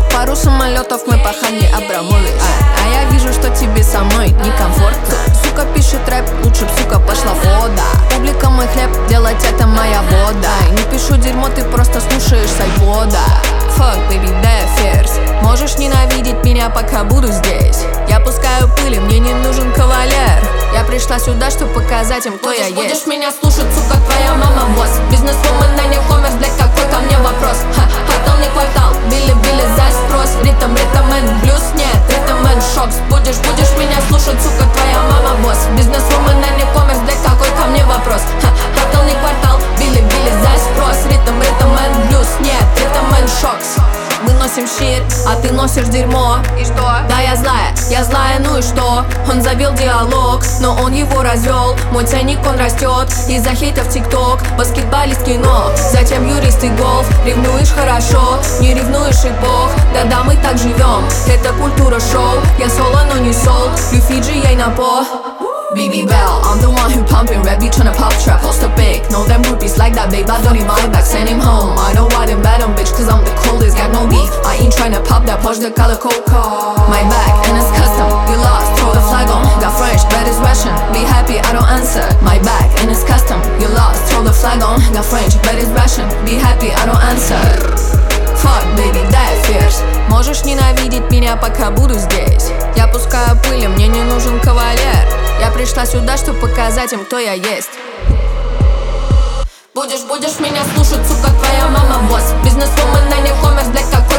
Пару самолетов мы пахали Абрамович. А я вижу, что тебе со мной некомфортно. Сука пишет рэп, лучше б, сука, пошла вода. Публика мой хлеб, делать это моя вода. Не пишу дерьмо, ты просто слушаешь с айпода. Fuck, baby, that fierce. Можешь ненавидеть меня, пока буду здесь. Я пускаю пыли, мне не нужен кавалер. Я пришла сюда, чтобы показать им, кто я есть. Будешь меня слушать, сука, твоя мама босс. Бизнесвумен, а не коммерс, блядь, какой ко мне вопрос? Квартал не квартал, били-били за спрос. Ритм, блюз, нет, ритм, шокс. Будешь меня слушать, сука, твоя мама босс. Бизнесвумен, а не коммерс, блядь, какой ко мне вопрос? Квартал не квартал, били-били за спрос. Ритм, блюз, нет, ритм, шокс. Мы носим щит, а ты носишь дерьмо. И что? Да, я злая, ну и что? Он завел диалог, но он его развел. Мой ценник, он растет из-за хейта в ТикТок. Баскетболист кино, затем юрист и голф. Ревнуешь хорошо, не ревнуешь и бог. Да-да, мы так живем, это культура шоу. Я соло, но не сол, Люфиджи, ей на по. BB Bell, I'm the one who pumping rap, you tryna pop trap, post a big. Know them groupies like that, babe, I don't need my back, send him home. I know I didn't bet him, bitch, cause I'm the coldest, got no beef. I ain't tryna pop that, push the color coca. My back, and it's custom, you lost, throw the flag on. Got French, but it's Russian, be happy, I don't answer. My back, and it's custom, you lost, throw the flag on. Got French, but it's Russian, be happy, I don't answer. Fuck, baby, that fierce. Можешь ненавидеть меня, пока буду здесь. Я пускаю пыли, мне не нужен кавалер. Я пришла сюда, чтобы показать им, кто я есть. Будешь меня слушать, сука, твоя мама босс. Бизнесвумен, а не коммерс, блядь, как